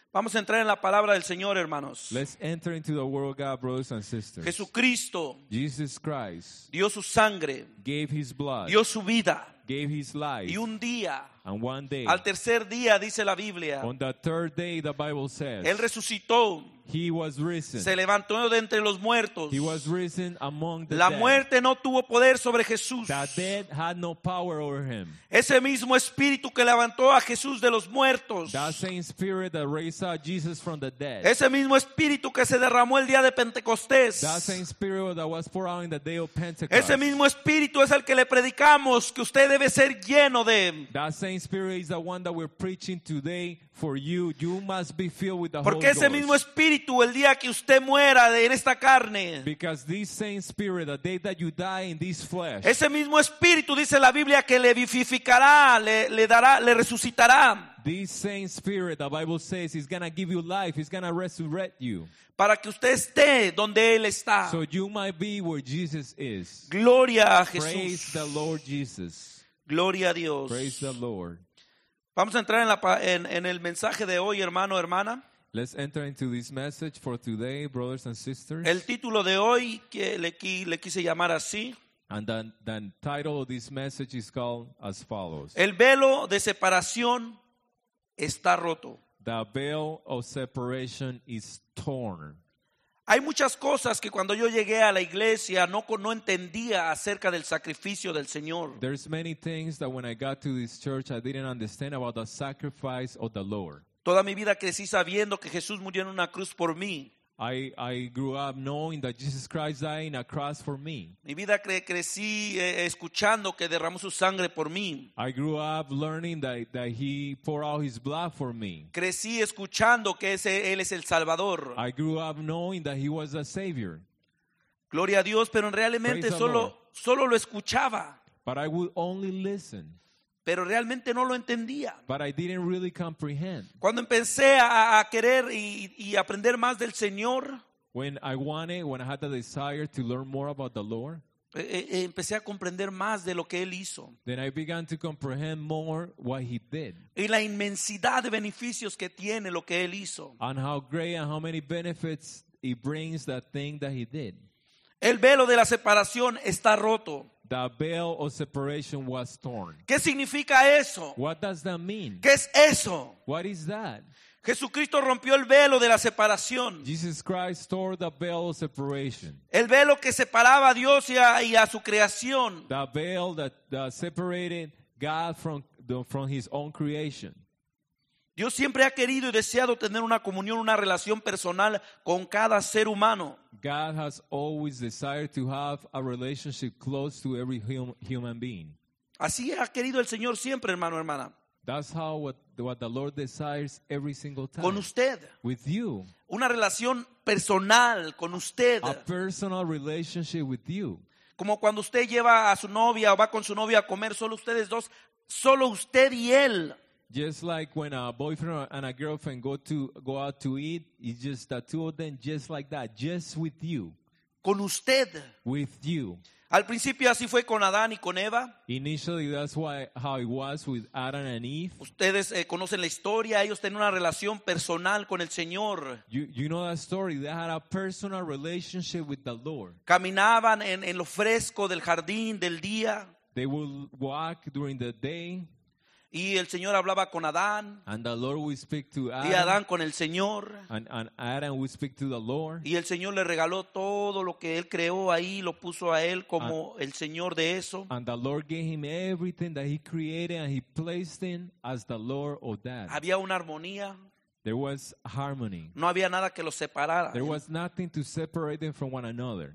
Vamos a entrar en la palabra del Señor, hermanos. Let's enter into the word of God, brothers and sisters. Jesucristo Jesus Christ dio su sangre, gave his blood, dio su vida, gave his life, y un día, and one day, al tercer día, dice la Biblia, on the third day, the Bible says, Él resucitó, he was risen. se levantó de entre los muertos. He was risen among the La dead. muerte no tuvo poder sobre Jesús. The dead had no power over him. Ese mismo espíritu que levantó a Jesús de los muertos, That same spirit that raised up Jesus from the dead. ese mismo espíritu que se derramó el día de Pentecostés, That same spirit that was poured out in the day of Pentecost. ese mismo espíritu es el que le predicamos que usted debe ser lleno de. That same spirit is the one that we're preaching today for you. You must be filled with the Porque Holy ese Ghost. mismo espíritu, el día que usted muera en esta carne, Because this same spirit, the day that you die in this flesh, ese mismo espíritu dice la Biblia que le vivificará, le dará, le resucitará, this same spirit, the Bible says, is going to give you life. It's going to resurrect you. para que usted esté donde Él está. So you might be where Jesus is. Gloria a Praise Jesús. the Lord Jesus. Gloria a Dios. Praise the Lord. Vamos a entrar en el mensaje de hoy, hermano, hermana. Let's enter into this message for today, brothers and sisters. El título de hoy que le quise llamar así: And the title of this message is called as follows. El velo de separación está roto. The veil of separation is torn. Hay muchas cosas que cuando yo llegué a la iglesia no entendía acerca del sacrificio del Señor. There's many things that when I got to this church, I didn't understand about the sacrifice of the Lord. Toda mi vida crecí sabiendo que Jesús murió en una cruz por mí. I grew up knowing that Jesus Christ died on a cross for me. Mi vida crecí escuchando que derramó su sangre por mí. I grew up learning that he poured out his blood for me. Crecí escuchando que Él es el Salvador. I grew up knowing that he was a Savior. Gloria a Dios, pero realmente Praise the Lord. solo lo escuchaba. But I would only listen. Pero realmente no lo entendía. But I didn't really comprehend. Cuando empecé a querer y aprender más del Señor, When I had the desire to learn more about the Lord, empecé a comprender más de lo que Él hizo. then I began to comprehend more what he did. Y la inmensidad de beneficios que tiene lo que Él hizo. And how great and how many benefits it brings that thing that he did. El velo de la separación está roto. The veil of separation was torn. ¿Qué significa eso? What does that mean? ¿Qué es eso? What is that? Jesucristo rompió el velo de la separación. Jesus Christ tore the veil of separation. El velo que separaba a Dios y a su creación. The veil that separated God from his own creation. Dios siempre ha querido y deseado tener una comunión, una relación personal con cada ser humano. God has always desired to have a relationship close to every human being. Así ha querido el Señor siempre, hermano, hermana. That's how what the Lord desires every single time. Con usted. With you. Una relación personal con usted. A personal relationship with you. Como cuando usted lleva a su novia o va con su novia a comer, solo ustedes dos, solo usted y él. Just like when a boyfriend and a girlfriend go out to eat, it's just the two of them, just like that, just with you. Con usted. With you. Al principio así fue con Adán y con Eva. Initially, that's how it was with Adam and Eve. Ustedes conocen la historia, ellos tenían una relación personal con el Señor. You know that story. They had a personal relationship with the Lord. Caminaban en lo fresco del jardín del día. They would walk during the day. Y el Señor hablaba con Adán. And the Lord would speak to Adam. Y Adán con el Señor. And Adam would speak to the Lord. Y el Señor le regaló todo lo que Él creó ahí, lo puso a Él como el Señor de eso. And the Lord gave him everything that he created and he placed him as the Lord of that. Había una armonía. There was harmony. No había nada que los separara. There was nothing to separate them from one another.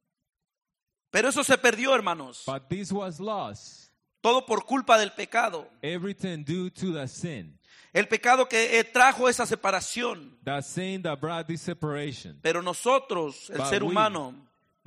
Pero eso se perdió, hermanos. But this was lost. Todo por culpa del pecado. Everything due to the sin. El pecado que trajo esa separación. The sin that brought this separation. Pero nosotros, el ser humano,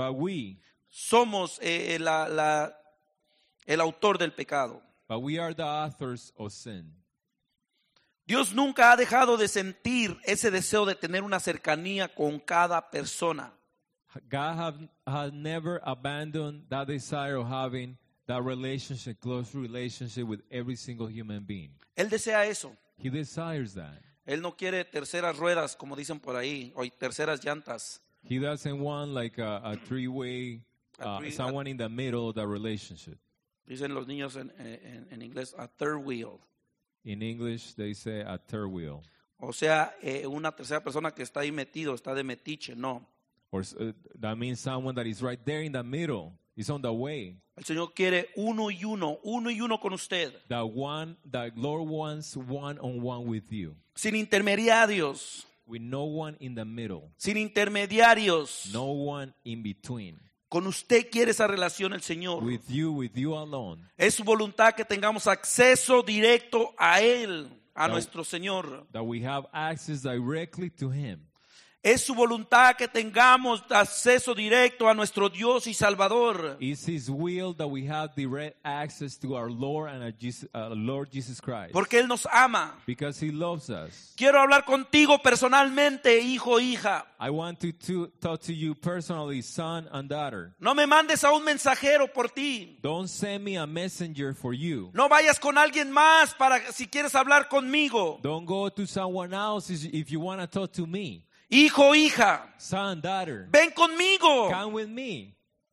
somos el autor del pecado. But we are the authors of sin. Dios nunca ha dejado de sentir ese deseo de tener una cercanía con cada persona. God has never abandoned that desire of having that relationship, close relationship with every single human being. Él desea eso. He desires that. Él no quiere terceras ruedas, como dicen por ahí, o terceras llantas. He doesn't want like a three-way, someone in the middle of the relationship. Dicen los niños en inglés, a third wheel. In English, they say a third wheel. O sea, una tercera persona que está ahí metido, está de metiche, no. Or that means someone that is right there in the middle, is on the way. El Señor quiere uno y uno con usted. The Lord wants one-on-one with you. Sin intermediarios. With no one in the middle. Sin intermediarios. No one in between. Con usted quiere esa relación el Señor. With you alone. Es su voluntad que tengamos acceso directo a Él, a nuestro Señor. That we have access directly to Him. Es su voluntad que tengamos acceso directo a nuestro Dios y Salvador. It's His will that we have direct access to our Lord and our Lord Jesus Christ. Porque Él nos ama. Because He loves us. Quiero hablar contigo personalmente, hijo, hija. I want to talk to you personally, son and daughter. No me mandes a un mensajero por ti. Don't send me a messenger for you. No vayas con alguien más para si quieres hablar conmigo. Don't go to someone else if you want to talk to me. Hijo, hija, son, daughter, ven conmigo. come with me.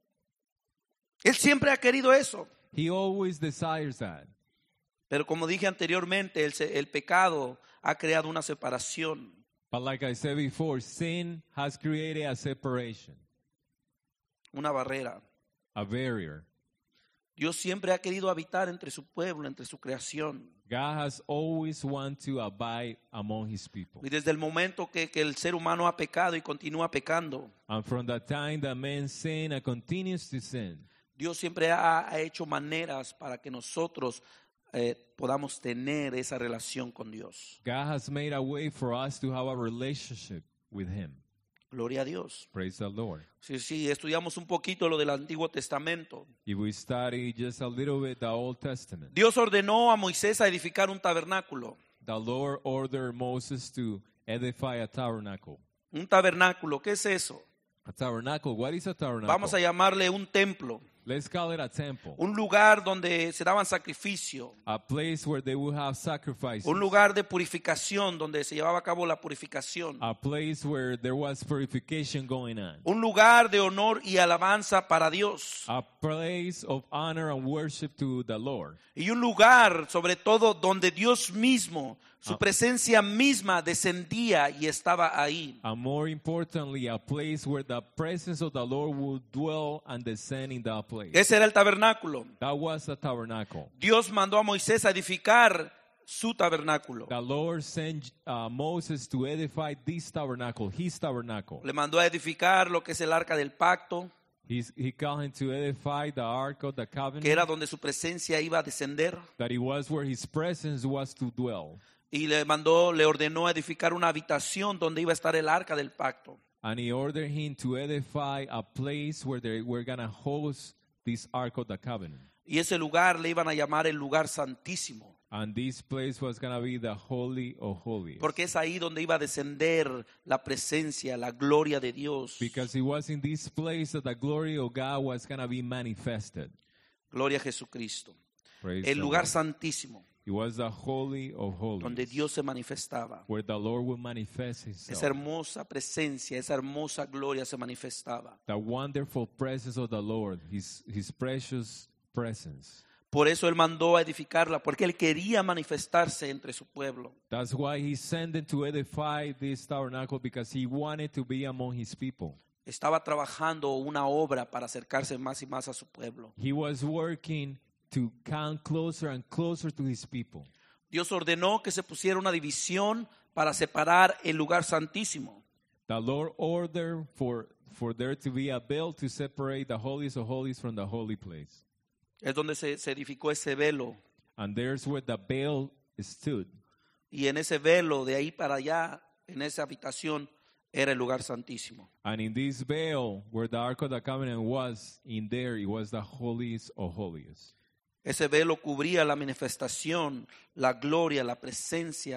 Él siempre ha querido eso. He always desires that. Pero como dije anteriormente, el pecado ha creado una separación. But like I said before, sin has created a separation. Una barrera. A barrier. Dios siempre ha querido habitar entre su pueblo, entre su creación. God has always wanted to abide among His people. Y desde el momento que el ser humano ha pecado y continúa pecando, And from the time that man sinned and continues to sin, Dios siempre ha hecho maneras para que nosotros podamos tener esa relación con Dios. God has made a way for us to have a relationship with Him. Gloria a Dios. Praise the Lord. Si estudiamos un poquito lo del Antiguo Testamento, If we study just a little bit the Old Testament, Dios ordenó a Moisés a edificar un tabernáculo. the Lord ordered Moses to edify a tabernacle. Un tabernáculo, ¿qué es eso? A tabernacle, what is a tabernacle? Vamos a llamarle un templo. Let's call it a temple. Un lugar donde se daban sacrificio. A place where they would have sacrifices. Un lugar de purificación donde se llevaba a cabo la purificación. A place where there was purification going on. Un lugar de honor y alabanza para Dios. A place of honor and worship to the Lord. Y un lugar, sobre todo, donde Dios mismo, su presencia misma descendía y estaba ahí. And more importantly, a place where the presence of the Lord would dwell and descend in that place. Ese era el tabernáculo. That was a tabernacle. Dios mandó a Moisés a edificar su tabernáculo. The Lord sent Moses to edify this tabernacle, his tabernacle. Le mandó a edificar lo que es el arca del pacto, He called him to edify the Ark of the Covenant, que era donde su presencia iba a descender. that it was where his presence was to dwell. Y le ordenó edificar una habitación donde iba a estar el arca del pacto. And he ordered him to edify a place where they were going to host this Ark of the Covenant. Y ese lugar le iban a llamar el lugar santísimo. And this place was going to be the Holy of Holies. Porque es ahí donde iba a descender la presencia, la gloria de Dios. Because it was in this place that the glory of God was going to be manifested. Gloria a Jesucristo. Praise El the lugar Lord. santísimo, It was the Holy of Holies, donde Dios se manifestaba. where the Lord would manifest Himself. Esa hermosa presencia, esa hermosa gloria se manifestaba. The wonderful presence of the Lord, His precious presence. Por eso Él mandó a edificarla, porque Él quería manifestarse entre su pueblo. That's why He sent them to edify this tabernacle, because He wanted to be among His people. Estaba trabajando una obra para acercarse más y más a su pueblo. He was working to come closer and closer to His people. Dios ordenó que se pusiera una división para separar el lugar santísimo. The Lord ordered for there to be a veil to separate the holiest of holies from the holy place. Es donde se edificó ese velo. And there's where the veil stood. Y en ese velo, de ahí para allá, en esa habitación, era el lugar santísimo. And in this veil, where the Ark of the Covenant was, in there it was the holiest of holies. Ese velo cubría la manifestación, la gloria, la presencia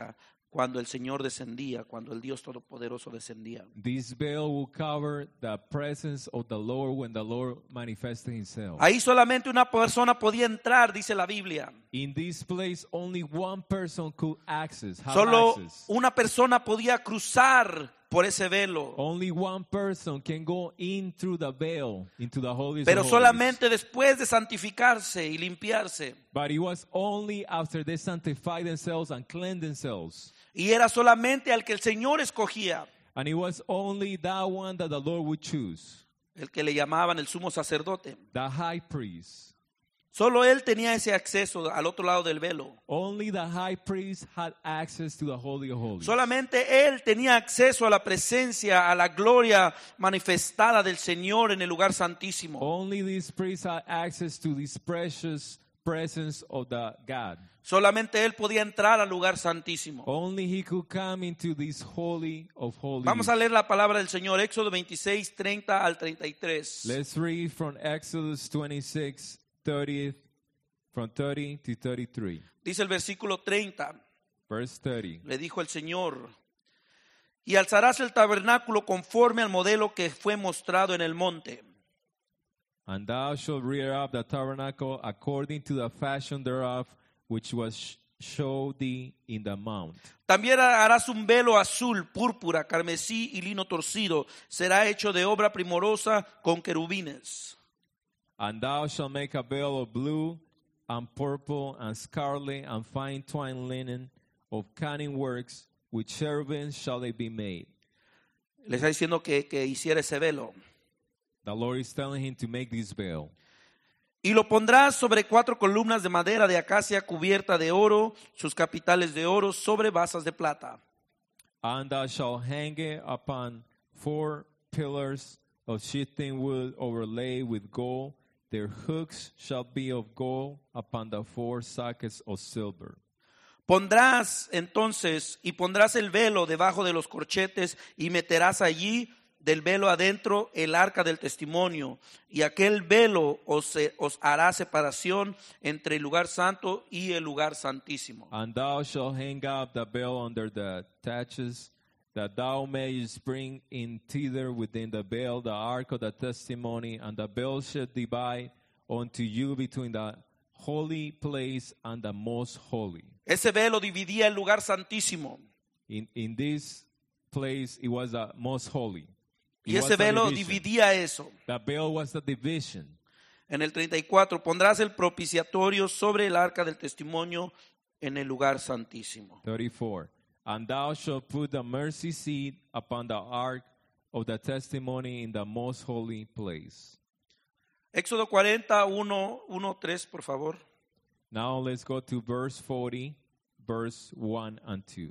cuando el Señor descendía, cuando el Dios Todopoderoso descendía. This veil will cover the presence of the Lord when the Lord manifested himself. Ahí solamente una persona podía entrar, dice la Biblia. In this place, only one person could have Solo access. una persona podía cruzar por ese velo. Only one person can go in through the veil into the holies Pero of holies. solamente después de santificarse y limpiarse. But it was only after they sanctified themselves and cleansed themselves. Y era solamente al que el Señor escogía, And it was only that one that the Lord would choose, el que le llamaban el sumo sacerdote. the high priest. Solo él tenía ese acceso al otro lado del velo. Only the high priest had access to the Holy of Holies. Solamente él tenía acceso a la presencia, a la gloria manifestada del Señor en el lugar santísimo. Only this priest had access to this precious presence of the God. Solamente él podía entrar al lugar santísimo. Only he could come into this Holy of Holies. Vamos a leer la palabra del Señor, Éxodo 26, 30 al 33. Let's read from Exodus 26, 30, from 30 to 33. Dice el versículo 30, Verse 30. le dijo el Señor: y alzarás el tabernáculo conforme al modelo que fue mostrado en el monte. And thou shalt rear up the tabernacle according to the fashion thereof, which was showed thee in the mount. También harás un velo azul, púrpura, carmesí y lino torcido. Será hecho de obra primorosa con querubines. And thou shalt make a veil of blue and purple and scarlet and fine twined linen of cunning works, with cherubims shall they be made. Le está diciendo que hiciera ese velo. The Lord is telling him to make this veil. Y lo pondrás sobre 4 columnas de madera de acacia cubierta de oro, sus capiteles de oro sobre basas de plata. And thou shalt hang it upon 4 pillars of shittim wood overlaid with gold. Their hooks shall be of gold upon the 4 sockets of silver. Pondrás entonces y pondrás el velo debajo de los corchetes y meterás allí del velo adentro el arca del testimonio, y aquel velo os hará separación entre el lugar santo y el lugar santísimo. And thou shalt hang up the veil under the taches, that thou mayest bring in thither within the veil the ark of the testimony, and the veil shall divide unto you between the holy place and the most holy. Ese velo dividía el lugar santísimo. In this place it was the most holy. It Y was ese the velo division. dividía eso. The veil was the division. En el 34, pondrás el propiciatorio sobre el arca del testimonio en el lugar santísimo. 34. And thou shalt put the mercy seat upon the ark of the testimony in the most holy place. Éxodo 40, 1, 3, por favor. Now let's go to verse 40, verse 1 and 2.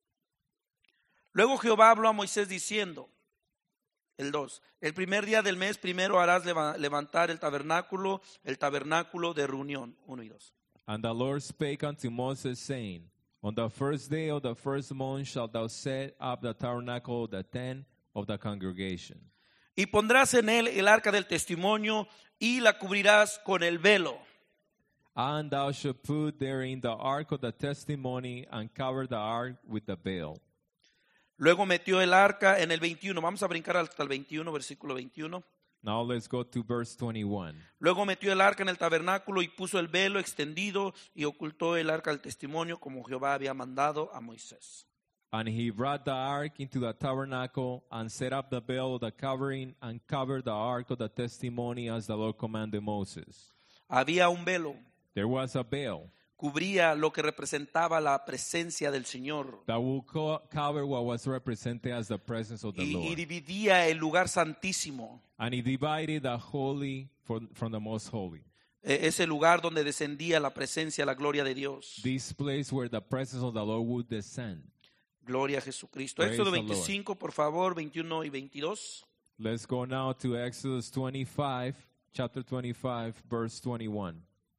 Luego Jehová habló a Moisés diciendo, el 2, el primer día del mes primero harás levantar el tabernáculo de reunión. 1 y 2. And the Lord spake unto Moses, saying, on the first day of the first month shalt thou set up the tabernacle of the tent of the congregation. Y pondrás en él el arca del testimonio y la cubrirás con el velo. And thou shalt put therein the ark of the testimony and cover the ark with the veil. Luego metió el arca en el 21. Vamos a brincar hasta el 21, versículo 21. Now let's go to verse 21. Luego metió el arca en el tabernáculo y puso el velo extendido y ocultó el arca del testimonio como Jehová había mandado a Moisés. And he brought the ark into the tabernacle and set up the veil of the covering and covered the ark of the testimony as the Lord commanded Moses. Había un velo, There was a veil cubría lo que representaba la presencia del Señor that will cover what was represented as the presence of the y Lord. dividía el lugar santísimo, And he divided the holy from the most holy. ese lugar donde descendía la presencia, la gloria de Dios. This place where the presence of the Lord would descend. Gloria a Jesucristo. Praise Éxodo the Lord. 25, por favor, 21 y 22. Let's go now to Exodus 25, chapter 25, verse 21.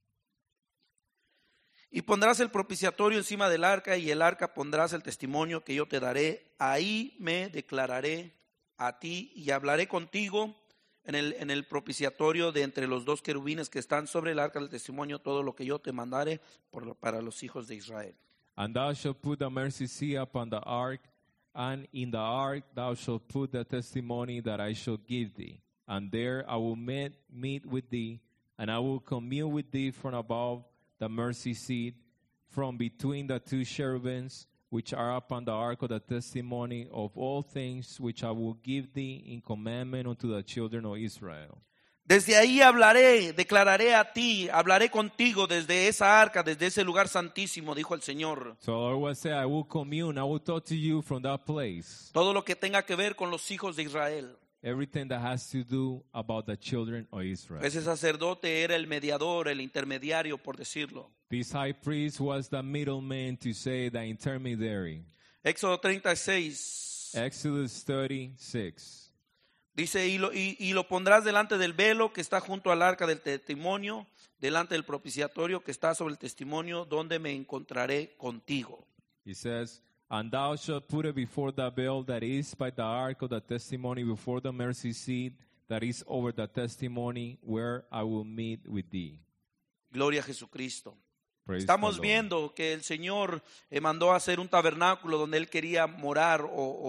Y pondrás el propiciatorio encima del arca, y el arca pondrás el testimonio que yo te daré. Ahí me declararé a ti y hablaré contigo en el propiciatorio de entre los 2 querubines que están sobre el arca del testimonio, todo lo que yo te mandare para los hijos de Israel. And thou shalt put the mercy seat upon the ark, and in the ark thou shalt put the testimony that I shall give thee. And there I will meet with thee, and I will commune with thee from above the mercy seat, from between the two cherubims, which are upon the ark of the testimony of all things which I will give thee in commandment unto the children of Israel. Desde ahí hablaré, declararé a ti, hablaré contigo desde esa arca, desde ese lugar santísimo, dijo el Señor. So the Lord will say, I will commune, I will talk to you from that place. Todo lo que tenga que ver con los hijos de Israel. Everything that has to do about the children of Israel. Ese sacerdote era el mediador, el intermediario, por decirlo. This high priest was the middleman, to say the intermediary. Éxodo 36. Exodus 36. Dice, y lo pondrás delante del velo que está junto al arca del testimonio, delante del propiciatorio que está sobre el testimonio, donde me encontraré contigo. He says, and thou shalt put it before the veil that is by the ark of the testimony, before the mercy seat that is over the testimony, where I will meet with thee. Gloria a Jesucristo. Praise Estamos the Lord. viendo que el Señor mandó a hacer un tabernáculo donde Él quería morar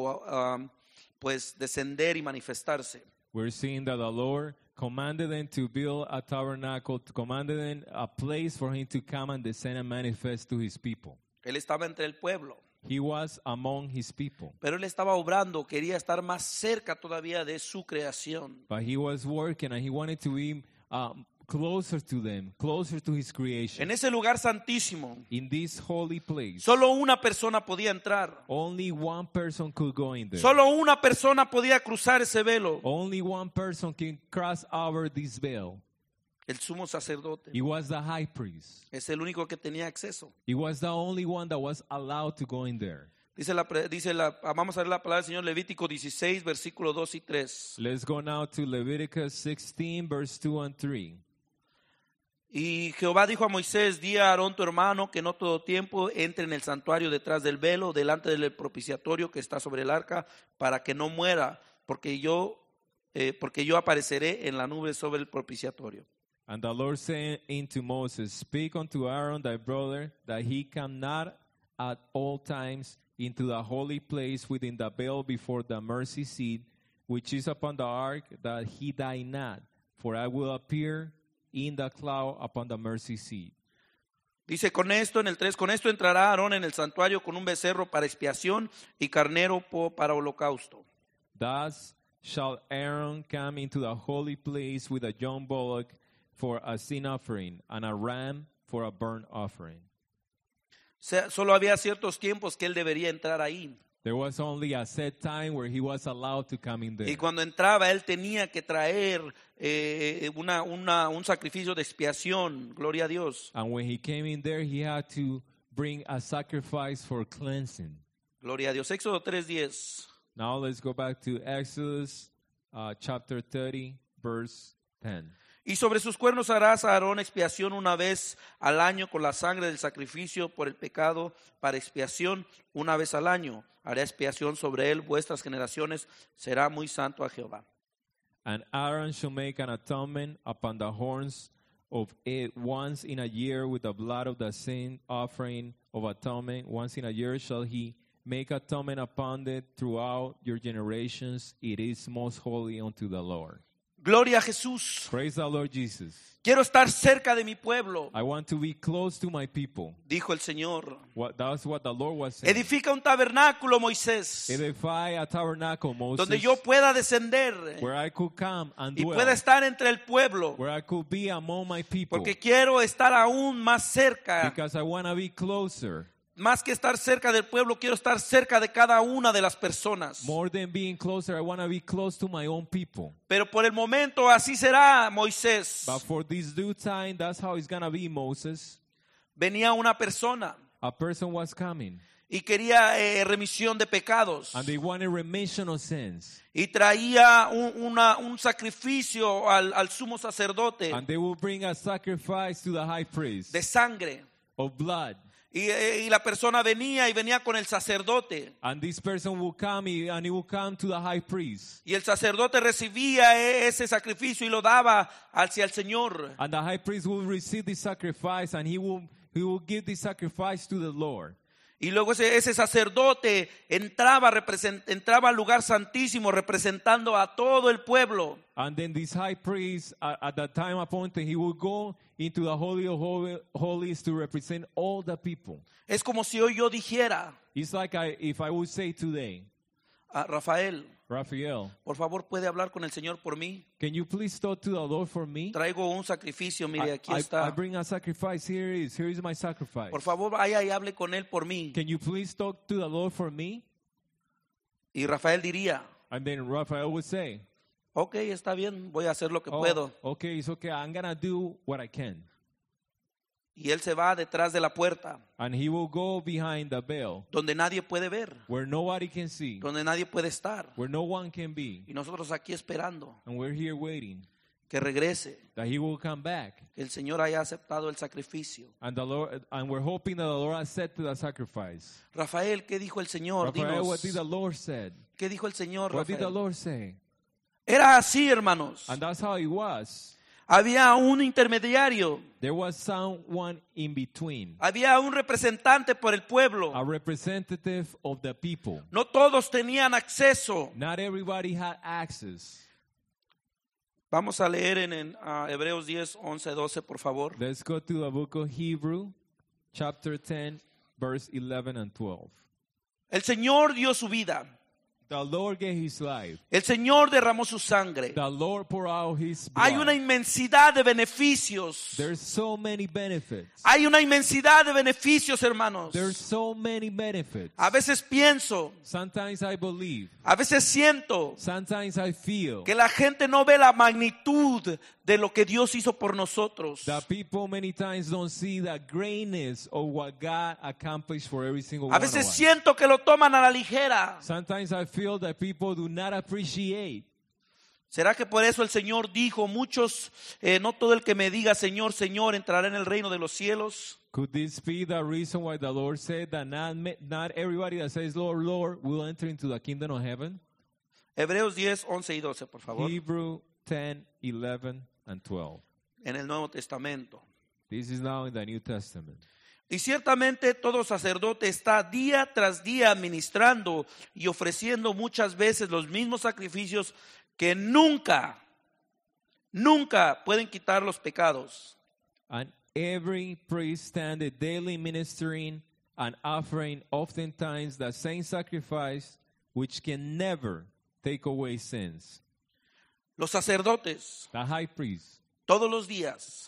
pues descender y manifestarse. We're seeing that the Lord commanded them to build a tabernacle, commanded them a place for him to come and descend and manifest to his people. Él estaba entre el pueblo, He was among his people, pero Él estaba obrando, quería estar más cerca todavía de su creación. but he was working and he wanted to be closer to them, closer to his creation. En ese lugar santísimo, In this holy place, solo una persona podía entrar. only one person could go in there. Solo una persona podía cruzar ese velo, Only one person can cross over this veil. el sumo sacerdote. He was the high priest. Es el único que tenía acceso. He was the only one that was allowed to go in there. Vamos a ver la palabra del Señor, Levítico 16, versículos 2 y 3. Let's go now to Leviticus 16, verse 2 and 3. Y Jehová dijo a Moisés, di a Aarón tu hermano que no todo tiempo entre en el santuario detrás del velo, delante del propiciatorio que está sobre el arca, para que no muera, porque yo apareceré en la nube sobre el propiciatorio. And the Lord said unto Moses, speak unto Aaron thy brother, that he come not at all times into the holy place within the veil before the mercy seat, which is upon the ark, that he die not. For I will appear in the cloud upon the mercy seat. Dice con esto en el 3, con esto entrará Aarón en el santuario con un becerro para expiación y carnero para holocausto. Thus shall Aaron come into the holy place with a young bullock for a sin offering, and a ram for a burnt offering. Solo había ciertos tiempos que él debería entrar ahí. There was only a set time where he was allowed to come in there. Y cuando entraba, él tenía que traer un sacrificio de expiación, gloria a Dios. And when he came in there, he had to bring a sacrifice for cleansing. Gloria a Dios. Éxodo 3:10. Now let's go back to Exodus chapter 30, verse 10. Y sobre sus cuernos harás a Aarón expiación una vez al año con la sangre del sacrificio por el pecado para expiación una vez al año. Hará expiación sobre él vuestras generaciones, será muy santo a Jehová. And Aaron shall make an atonement upon the horns of it once in a year with the blood of the sin offering of atonement. Once in a year shall he make atonement upon it throughout your generations. It is most holy unto the Lord. Gloria a Jesús. Praise the Lord Jesus. Quiero estar cerca de mi pueblo, I want to be close to my people. dijo el Señor. That's what the Lord was saying. Edifica un tabernáculo, Moisés, Edify a tabernacle, Moses, donde yo pueda descender where I could come and y dwell, pueda estar entre el pueblo, where I could be among my people, porque quiero estar aún más cerca. because I want to be closer. Más que estar cerca del pueblo, quiero estar cerca de cada una de las personas. More than being closer, I want to be close to my own people. Pero por el momento así será, Moisés. But for this due time, that's how it's going to be, Moses. Venía una persona A person was coming, y quería remisión de pecados. and they wanted remission of sins. Y traía un sacrificio al sumo sacerdote And they will bring a sacrifice to the high priest de sangre. of blood. Y la persona venía con el sacerdote. And this person will come and he will come to the high priest. Y el sacerdote recibía ese sacrificio y lo daba hacia el Señor. And the high priest will receive the sacrifice, and he will give the sacrifice to the Lord. Y luego ese sacerdote entraba al lugar santísimo representando a todo el pueblo. And then this high priest, at the time appointed, he would go into the Holy of Holies to represent all the people. Es como si hoy yo dijera, It's like if I would say today, Rafael, Raphael, por favor, ¿puede hablar con el Señor por mí? can you please talk to the Lord for me? Traigo un sacrificio, mire, aquí I está. bring a sacrifice. Here is my sacrifice. Por favor, vaya y hable con él por mí. Can you please talk to the Lord for me? Y Rafael diría, And then Raphael would say, ok, está bien, voy a hacer lo que oh, puedo. okay, it's okay. I'm going to do what I can. Y él se va detrás de la puerta, And he will go behind the veil donde nadie puede ver, where nobody can see, donde nadie puede estar. where no one can be. Y nosotros aquí esperando And we're here waiting que regrese, that he will come back. que el Señor haya aceptado el sacrificio. And the Lord, and we're hoping that the Lord accepted the sacrifice. Rafael, ¿qué dijo el Señor? Raphael, what Dinos, did the Lord said? ¿qué dijo el Señor, What did the Rafael? Lord say? Era así, hermanos. And that's how it was. Había un intermediario, There was someone in between, había un representante por el pueblo. a representative of the people. No todos tenían acceso. Not everybody had access. Vamos a leer en Hebreos 10, 11, 12, por favor. Let's go to the book of Hebrew, chapter 10, verse 11 and 12. El Señor dio su vida. The Lord gave his life. El Señor derramó su sangre. The Lord poured out his blood. Hay una inmensidad de beneficios. There's so many benefits. Hay una inmensidad de beneficios, hermanos. There's so many benefits. A veces pienso, Sometimes I believe. a veces siento Sometimes I feel que la gente no ve la magnitud de lo que Dios hizo por nosotros. that people many times don't see the greatness of what God accomplished for every single A one of veces us. siento que lo toman a la ligera. Sometimes I feel that people do not appreciate. ¿Será que por eso el Señor dijo, muchos, no todo el que me diga Señor, Señor, entrará en el reino de los cielos? Could this be the reason why the Lord said that not everybody that says Lord, Lord will enter into the kingdom of heaven? Hebreos 10, 11 y 12, por favor. Hebrew 10, 11, and 12. En el Nuevo Testamento. This is now in the New Testament. Y ciertamente todo sacerdote está día tras día ministrando y ofreciendo muchas veces los mismos sacrificios que nunca pueden quitar los pecados. And every priest standeth daily ministering and offering oftentimes the same sacrifice which can never take away sins. Los sacerdotes, The high priest, todos los días,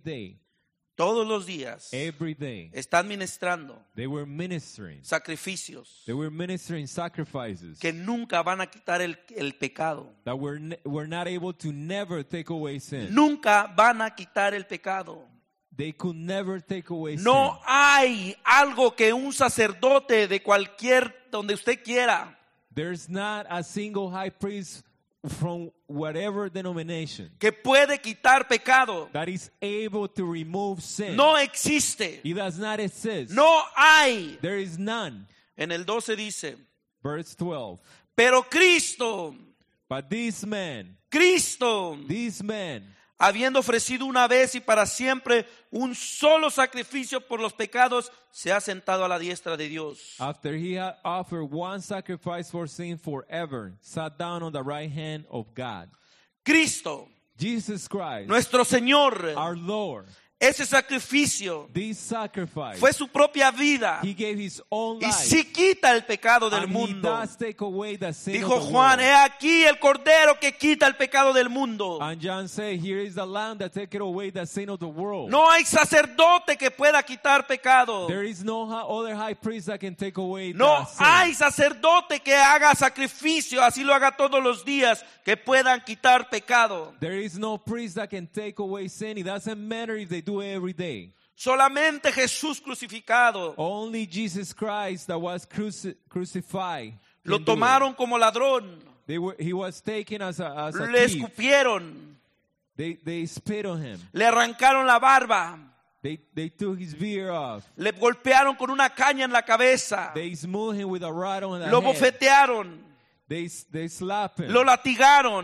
every day, están ministrando they were ministering. sacrificios They were ministering sacrifices que nunca van a quitar el pecado. that were not able to never take away sin. Nunca van a quitar el pecado. They could never take away No sin. hay algo que un sacerdote de donde usted quiera, There's not a single high priest from whatever denomination que puede quitar pecado. that is able to remove sin. No existe. It does not exist. No hay. There is none. En el 12 dice, Verse 12. pero Cristo, But this man, habiendo ofrecido una vez y para siempre un solo sacrificio por los pecados, se ha sentado a la diestra de Dios. after he had offered one sacrifice for sin forever, sat down on the right hand of God. Cristo, Jesus Christ, nuestro Señor, our Lord, ese sacrificio this sacrifice, fue su propia vida he gave his own y life. sí quita el pecado del And he mundo. does take away the sin Dijo of the Juan, world. he aquí el Cordero que quita el pecado del mundo. And John said, here is the lamb that taketh away the sin of the world. No hay sacerdote que pueda quitar pecado. There is no other high priest that can take away No the sin. hay sacerdote que haga sacrificio, así lo haga todos los días, que puedan quitar pecado. There is no priest that can take away sin. It doesn't matter if they do it every day. Solamente Jesús crucificado. Only Jesus Christ that was crucified. Lo can do it. tomaron como ladrón. He was taken as a Le thief. escupieron. They spit on him. Le arrancaron la barba. They took his beard off. Le golpearon con una caña en la cabeza. They smote him with a rod on the Lo head. bofetearon. They slapped him. Lo latigaron.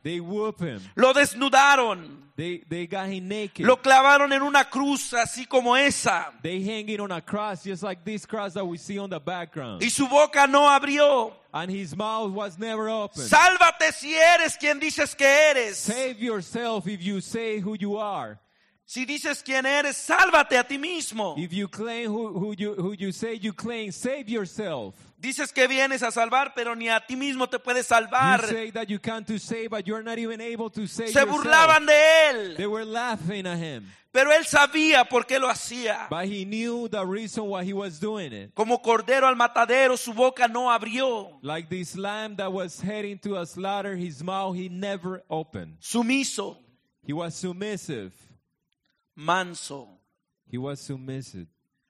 They whoop him. lo desnudaron, They got him naked. lo clavaron en una cruz así como esa, They hang it on a cross just like this cross that we see on the background. y su boca no abrió. And his mouth was never open. Sálvate si eres quien dices que eres. Save yourself if you say who you are. Si dices quién eres, sálvate a ti mismo. If you claim who you say you claim, save yourself. Dices que vienes a salvar, pero ni a ti mismo te puedes You salvar. say that you come to save, but you're not even able to save Se yourself. burlaban de él, They were laughing at him. pero él sabía por qué lo hacía. But he knew the reason why he was doing it. Como cordero al matadero, su boca no abrió. Like this lamb that was heading to a slaughter, his mouth he never opened. Sumiso, He was submissive. manso. He was submissive.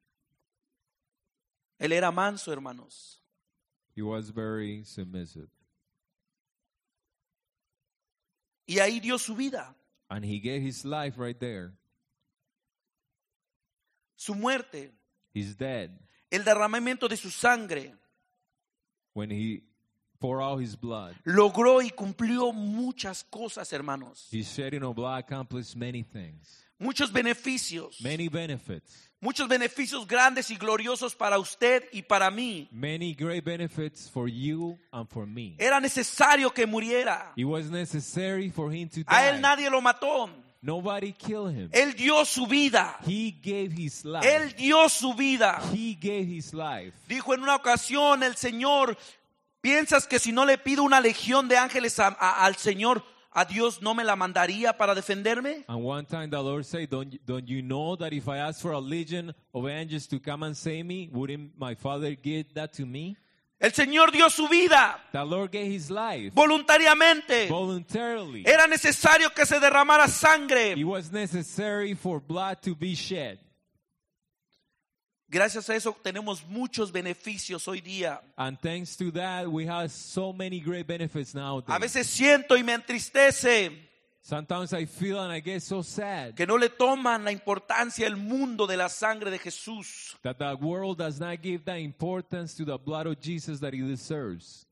Él era manso, hermanos. He was very submissive. Y ahí dio su vida, And he gave his life right there. su muerte, He's dead. el derramamiento de su sangre, When he poured out his blood, logró y cumplió muchas cosas, hermanos. his shedding of blood accomplished many things. Muchos beneficios. Many benefits. Muchos beneficios grandes y gloriosos para usted y para mí. Many great benefits for you and for me. Era necesario que muriera. It was necessary for him to A él die. nadie lo mató. Nobody killed him. Él dio su vida. He gave his life. Él dio su vida. He gave his life. Dijo en una ocasión el Señor, ¿piensas que si no le pido una legión de ángeles al Señor, a Dios no me la mandaría para defenderme? And one time the Lord said, don't you know that if I ask for a legion of angels to come and save me, wouldn't my Father give that to me? El Señor dio su vida The Lord gave his life voluntariamente. voluntarily. Era necesario que se derramara sangre. It was necessary for blood to be shed. Gracias a eso tenemos muchos beneficios hoy día. And thanks to that, we have so many great benefits A nowadays. veces siento y me entristece Sometimes I feel and I get so sad que no le toman la importancia al mundo de la sangre de Jesús. that the world does not give the importance to the blood of Jesus that he deserves.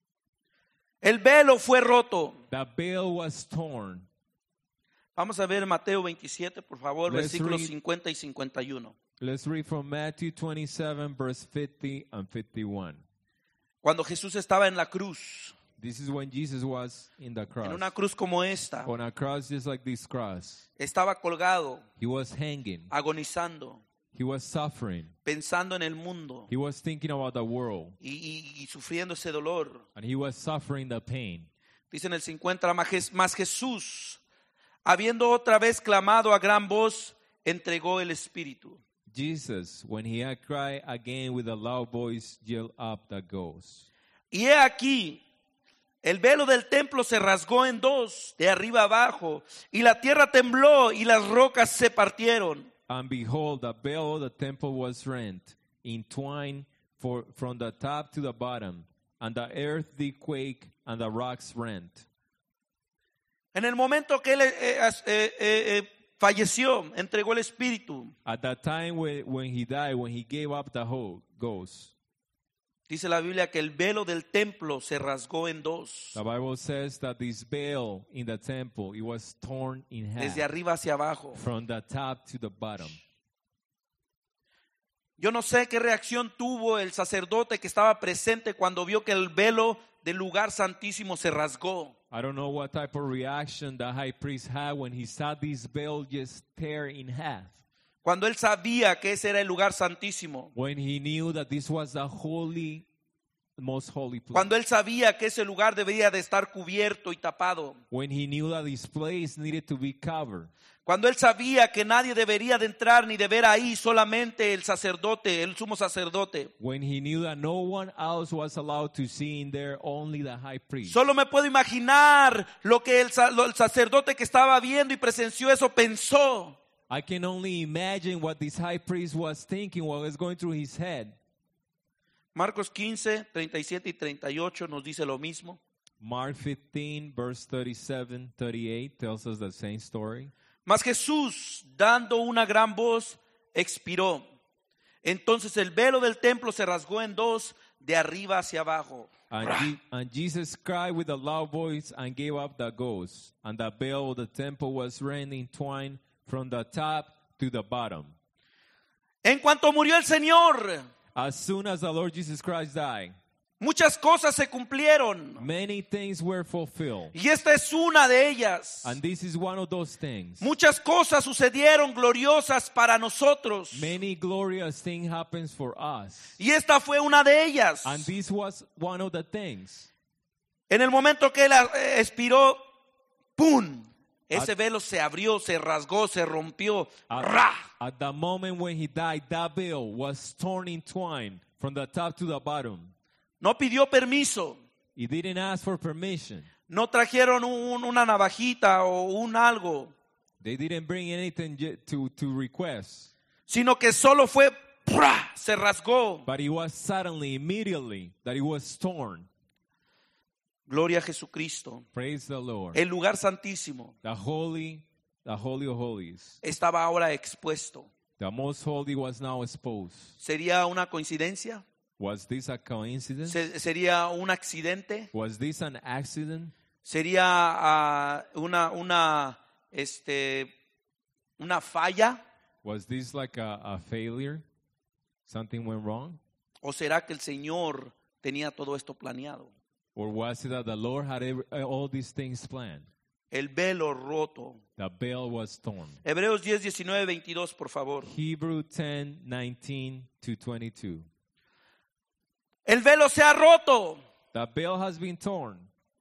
El velo fue roto. The veil was torn. Vamos a ver Mateo 27, por favor, Let's versículos read. 50 y 51. Let's read from Matthew 27, verse 50 and 51. Cuando Jesús estaba en la cruz, This is when Jesus was in the cross. en una cruz como esta, On a cross just like this cross. estaba colgado, He was hanging. agonizando, He was suffering. pensando en el mundo He was thinking about the world. y sufriendo ese dolor. And he was suffering the pain. Dice en el 50, mas Jesús, habiendo otra vez clamado a gran voz, entregó el Espíritu. Jesus, when he had cried again with a loud voice, yelled up the ghost. Y he aquí, el velo del templo se rasgó en dos, de arriba abajo, y la tierra tembló y las rocas se partieron. And behold, the veil of the temple was rent in twine from the top to the bottom, and the earth did quake, and the rocks rent. En el momento que él falleció, entregó el Espíritu. At that time when he died, when he gave up the whole ghost, Dice la Biblia que el velo del templo se rasgó en dos, the Bible says that this veil in the temple, it was torn in half desde arriba hacia abajo. from the top to the bottom. Yo no sé qué reacción tuvo el sacerdote que estaba presente cuando vio que el velo del lugar santísimo se rasgó. I don't know what type of reaction the high priest had when he saw this veil just tear in half. Cuando él sabía que ese era el lugar santísimo. When he knew that this was the holy, most holy place. Cuando él sabía que ese lugar debería de estar cubierto y tapado. When he knew that this place needed to be covered. Cuando él sabía que nadie debería de entrar ni de ver ahí, solamente el sacerdote, el sumo sacerdote. When he knew that no one else was allowed to see in there, only the high priest. Solo me puedo imaginar lo que el sacerdote que estaba viendo y presenció eso pensó. I can only imagine what this high priest was thinking, what was going through his head. Marcos 15, 37 y 38 nos dice lo mismo. Mark 15, verse 37, 38 tells us the same story. Mas Jesús, dando una gran voz, expiró. Entonces el velo del templo se rasgó en dos, de arriba hacia abajo. And Jesus cried with a loud voice and gave up the ghost. And the veil of the temple was rent in twain from the top to the bottom. En cuanto murió el Señor, As soon as the Lord Jesus Christ died, muchas cosas se cumplieron. many things were fulfilled. Y esta es una de ellas. And this is one of those things. Muchas cosas sucedieron gloriosas para nosotros. Many glorious things happens for us. Y esta fue una de ellas. And this was one of the things. En el momento que él expiró, ¡pum! Ese velo se abrió, se rasgó, se rompió. ¡Ra! At the moment when he died, that veil was torn in twine from the top to the bottom. No pidió permiso. He didn't ask for permission. No trajeron una navajita o un algo. They didn't bring anything to request. Sino que solo fue, ¡pra! Se rasgó. But it was suddenly, immediately, that it was torn. Gloria a Jesucristo. Praise the Lord. El lugar santísimo The holy of holies. estaba ahora expuesto. The most holy was now exposed. ¿Sería una coincidencia? Was this a coincidence? ¿Sería un accidente? Was this an accident? ¿Sería una falla? Was this like a failure? Something went wrong? ¿O será que el Señor tenía todo esto planeado? Or was it that the Lord had all these things planned? El velo roto. The veil was torn. Hebreos 10, 19, 22, por favor. Hebrew 10, 19 to 22. El velo se ha roto. The veil has been torn.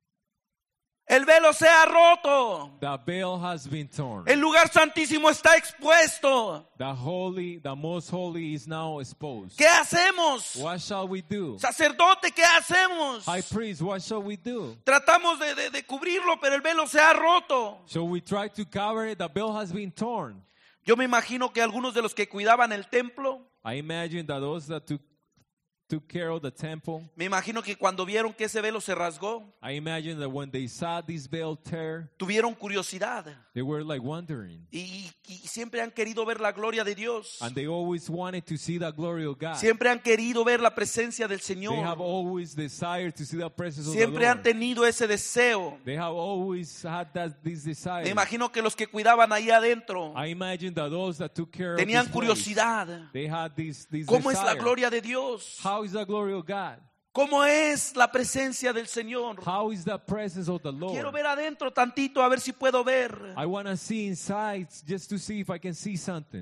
El velo se ha roto. The veil has been torn. El lugar santísimo está expuesto. The most holy is now exposed. ¿Qué hacemos? What shall we do? Sacerdote, ¿qué hacemos? High priest, what shall we do? Tratamos de cubrirlo, pero el velo se ha roto. Shall we try to cover it? The veil has been torn. Yo me imagino que algunos de los que cuidaban el templo, I imagine that those that took care of the temple, me imagino que cuando vieron que ese velo se rasgó, I imagine that when they saw this veil tear, tuvieron curiosidad they were like wondering. y siempre han querido ver la gloria de Dios. And they always wanted to see the glory of God. Siempre han querido ver la presencia del They have Señor. always desired to see the presence of the Siempre han Lord. tenido ese deseo. They have always had this desire. Me imagino que los que cuidaban ahí adentro I imagine that those that took care tenían of this place, curiosidad. they had this ¿Cómo es la desire. gloria de Dios? How is the glory of God? ¿Cómo es la presencia del Señor? How is the presence of the Lord? Quiero ver adentro tantito a ver si puedo ver. I want to see inside just to see if I can see something.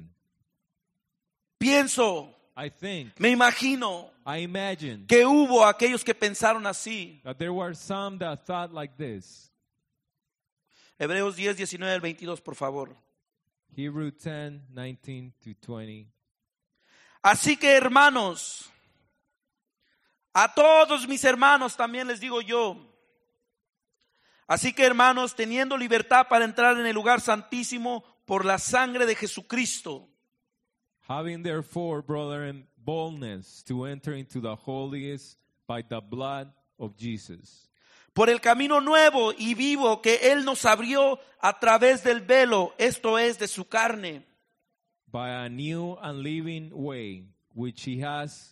Pienso, I think, me imagino I imagine que hubo aquellos que pensaron así. that there were some that thought like this. Hebreos 10, 19 al 22, por favor. Hebrew 10, 19 to 20. Así que, hermanos, a todos mis hermanos también les digo yo. Así que, hermanos, teniendo libertad para entrar en el lugar santísimo por la sangre de Jesucristo, Having therefore, brethren, boldness to enter into the holiest by the blood of Jesus, por el camino nuevo y vivo que Él nos abrió a través del velo, esto es, de su carne, by a new and living way, which he has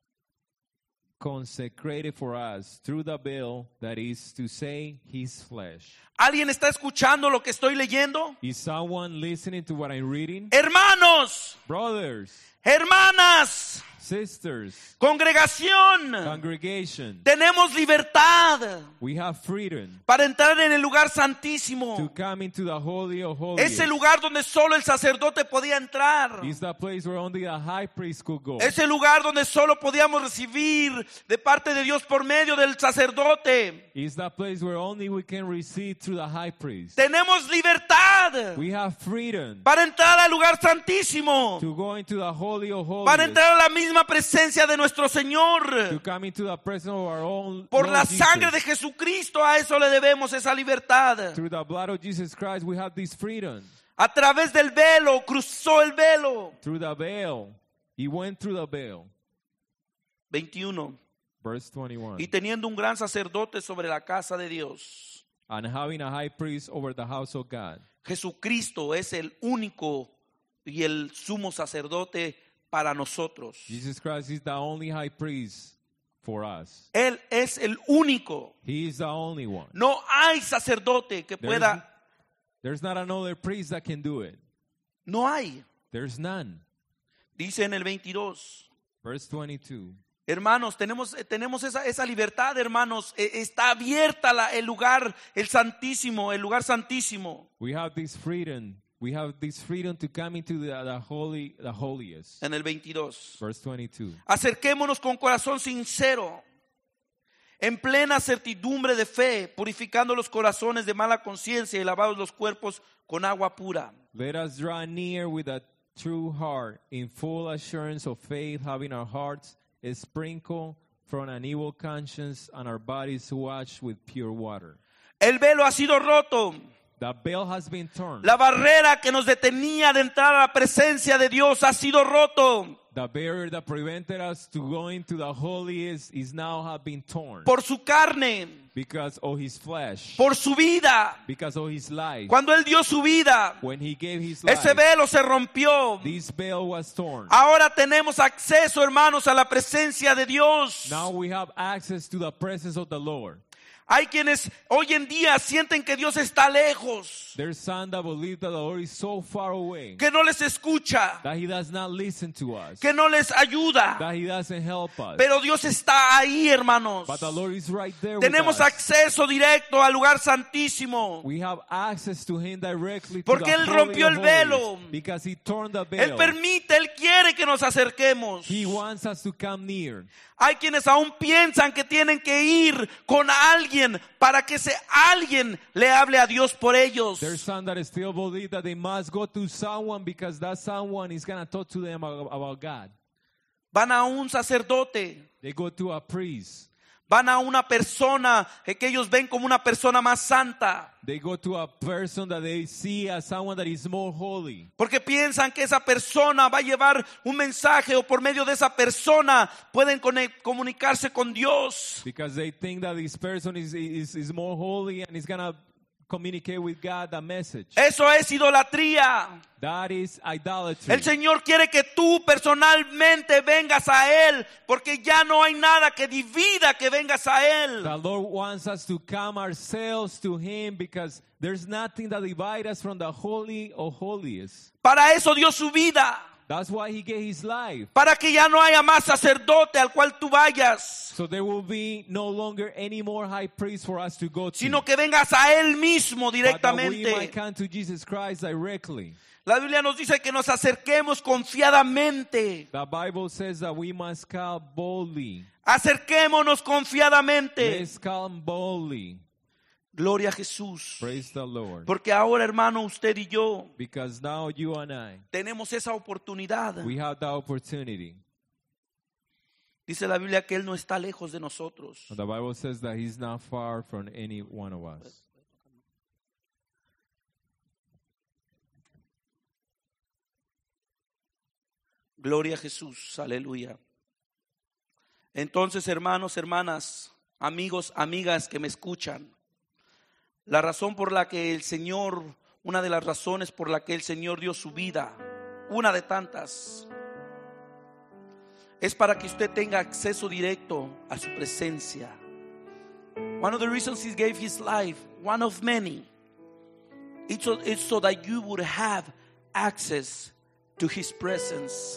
consecrated for us through the veil, that is to say, his flesh. ¿Alguien está escuchando lo que estoy leyendo? Is someone listening to what I'm reading? Hermanos, Brothers, hermanas, sisters, congregación, congregation, tenemos libertad we have freedom para entrar en el lugar to santísimo. come into the Holy of Holies. Ese lugar donde solo el sacerdote podía entrar. Is the place where only the high priest could go. Ese lugar donde solo podíamos recibir de parte de Dios por medio del sacerdote. Is the place where only we can receive through the high priest. Tenemos libertad We have freedom para entrar al lugar santísimo, to go into the Holy of Holies. para entrar a la misma presencia de nuestro To Señor. come into the presence of our own Por Lord la Jesus. sangre de Jesucristo, a eso le debemos esa libertad. Through the blood of Jesus Christ, we have this freedom. A través del velo, cruzó el velo. Through the veil. He went through the veil. 21. Verse 21. Y teniendo un gran sacerdote sobre la casa de Dios. And having a high priest over the house of God. Jesucristo es el único y el sumo sacerdote para nosotros. Jesus Christ is the only high priest for us. Él es el único. He is the only one. No hay sacerdote que pueda. There's not another priest that can do it. No hay. There's none. Dice en el 22. Verse 22. Hermanos, tenemos esa libertad, hermanos. Está abierta el lugar, el lugar santísimo. We have this freedom. We have this freedom to come into the holiest. En el 22. Verse 22. Acerquémonos con corazón sincero, en plena certidumbre de fe, purificando los corazones de mala conciencia y lavados los cuerpos con agua pura. Let us draw near with a true heart, in full assurance of faith, having our hearts sprinkled from an evil conscience and our bodies washed with pure water. El velo ha sido roto. The veil has been torn. La barrera que nos detenía de entrar a la presencia de Dios ha sido roto. The barrier that prevented us to go into the holiest is now have been torn. Por su carne. Because of his flesh. Por su vida. Because of his life. Cuando Él dio su vida, when he gave his life, ese velo se rompió. This veil was torn. Ahora tenemos acceso, hermanos, a la presencia de Dios. Now we have access to the presence of the Lord. Hay quienes hoy en día sienten que Dios está lejos, There's some that believe that the Lord is so far away, que no les escucha, that he does not listen to us, que no les ayuda. that he doesn't help us. Pero Dios está ahí, hermanos. But the Lord is right there Tenemos with us. acceso directo al lugar santísimo. We have access to him directly. Porque to the Él Holy rompió of el velo. Holies, because he torn the Él veil. permite, Él quiere que nos acerquemos. He wants us to come near. Hay quienes aún piensan que tienen que ir con alguien para que ese alguien le hable a Dios por ellos. There's some that still believe that they must go to someone because that someone is going to talk to them about God. Van a un sacerdote. They go to a priest. Van a una persona que ellos ven como una persona más santa. They go to a person that they see as someone that is more holy. Porque piensan que esa persona va a llevar un mensaje o por medio de esa persona pueden comunicarse con Dios. Because they think that this person is more holy and is going to communicate with God the message. Eso es idolatría. That is idolatry. El Señor quiere que tú personalmente vengas a Él, porque ya no hay nada que divida que vengas a Él. The Lord wants us to come ourselves to Him because there's nothing that divides us from the holy of holiest. Para eso dio su vida. That's why He gave His life. Para que ya no haya más sacerdote al cual tú vayas, So there will be no longer any more high priest for us to go to. sino que vengas a Él mismo But that we directamente. might come to Jesus Christ directly. La Biblia nos dice que nos acerquemos confiadamente. The Bible says that we must come boldly. Acerquémonos confiadamente. Let's come boldly. Gloria a Jesús. Praise the Lord. Porque ahora, hermano, usted y yo Because now you and I, tenemos esa oportunidad. we have the opportunity. Dice la Biblia que Él no está lejos de nosotros. The Bible says that He's not far from any one of us. Gloria a Jesús, aleluya. Entonces, hermanos, hermanas, amigos, amigas que me escuchan, la razón por la que el Señor, una de las razones por la que el Señor dio su vida, una de tantas, es para que usted tenga acceso directo a su presencia. One of the reasons He gave His life, one of many, it's so that you would have access to His presence.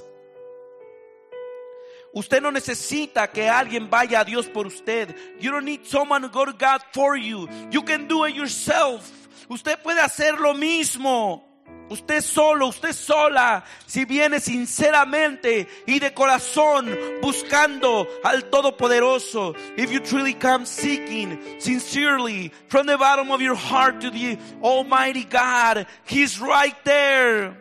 Usted no necesita que alguien vaya a Dios por usted. You don't need someone to go to God for you. You can do it yourself. Usted puede hacer lo mismo. Usted solo, usted sola, si viene sinceramente y de corazón buscando al Todopoderoso. If you truly come seeking sincerely from the bottom of your heart to the Almighty God, He's right there.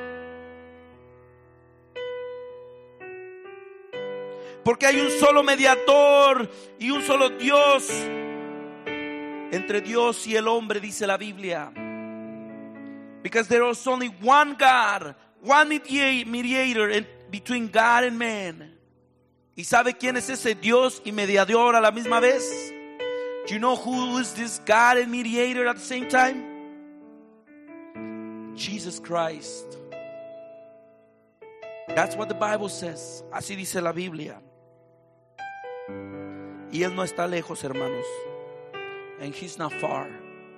Porque hay un solo mediador y un solo Dios entre Dios y el hombre, dice la Biblia. Because there is only one God, one mediator between God and man. ¿Y sabe quién es ese Dios y mediador a la misma vez? Do you know who is this God and mediator at the same time? Jesus Christ. That's what the Bible says. Así dice la Biblia. Y Él no está lejos, hermanos. And He's not far.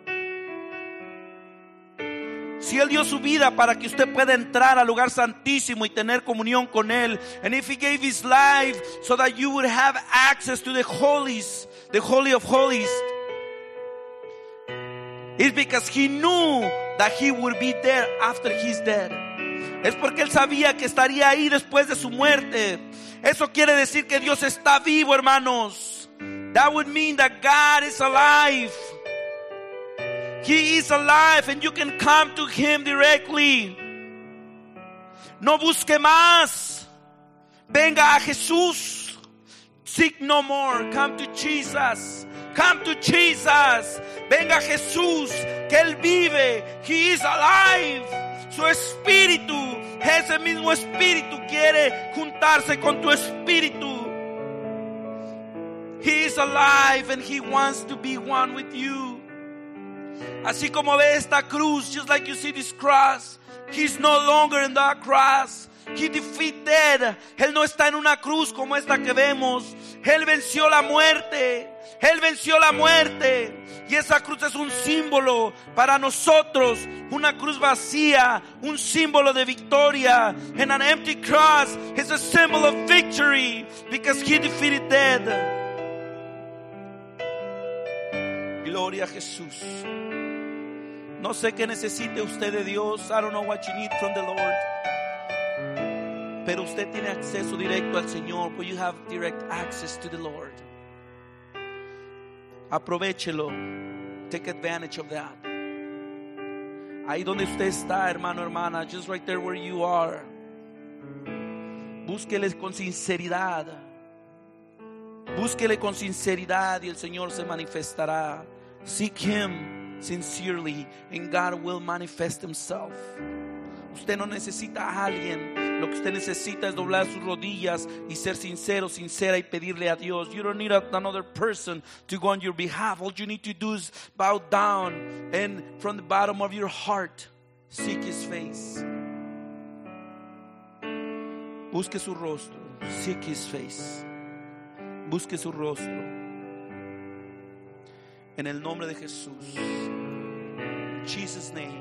Si Él dio su vida para que usted pueda entrar al lugar santísimo y tener comunión con Él, and if He gave His life so that you would have access to the holies, the holy of holies, it's because He knew that He would be there after He's dead. Es porque Él sabía que estaría ahí después de su muerte. Eso quiere decir que Dios está vivo, hermanos. That would mean that God is alive. He is alive and you can come to Him directly. No busque más. Venga a Jesús. Seek no more. Come to Jesus. Come to Jesus. Venga a Jesús, que Él vive. He is alive. Su espíritu, ese mismo espíritu quiere juntarse con tu espíritu. He is alive and He wants to be one with you. Así como ve esta cruz, just like you see this cross, He's no longer in that cross. He defeated. Él no está en una cruz como esta que vemos. Él venció la muerte. Él venció la muerte. Y esa cruz es un símbolo para nosotros. Una cruz vacía, un símbolo de victoria. And an empty cross is a symbol of victory because He defeated death. Gloria a Jesús. No sé qué necesite usted de Dios. I don't know what you need from the Lord. Pero usted tiene acceso directo al Señor. But you have direct access to the Lord. Aprovechelo. Take advantage of that. Ahí donde usted está, hermano, hermana, just right there where you are. Búsquele con sinceridad. Búsquele con sinceridad y el Señor se manifestará. Seek Him sincerely and God will manifest Himself. Usted no necesita a alguien. Lo que usted necesita es doblar sus rodillas y ser sincero, sincera y pedirle a Dios. You don't need another person to go on your behalf. All you need to do is bow down and from the bottom of your heart seek His face. Busque su rostro. Seek His face. Busque su rostro. En el nombre de Jesús. In Jesus' name.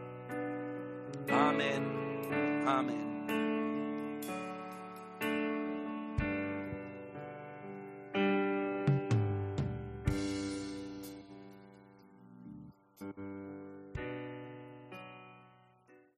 Amen. Amen.